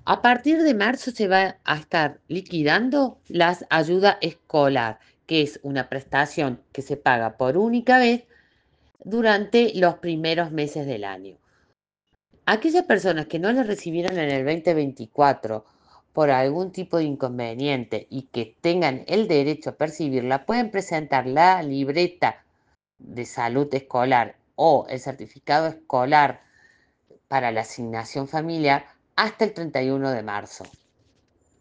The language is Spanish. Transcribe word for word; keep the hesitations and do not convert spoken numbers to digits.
A partir de marzo se va a estar liquidando las ayuda escolar, que es una prestación que se paga por única vez durante los primeros meses del año. Aquellas personas que no la recibieron en el veinte veinticuatro por algún tipo de inconveniente y que tengan el derecho a percibirla, pueden presentar la libreta de salud escolar o el certificado escolar para la asignación familiar hasta el treinta y uno de marzo.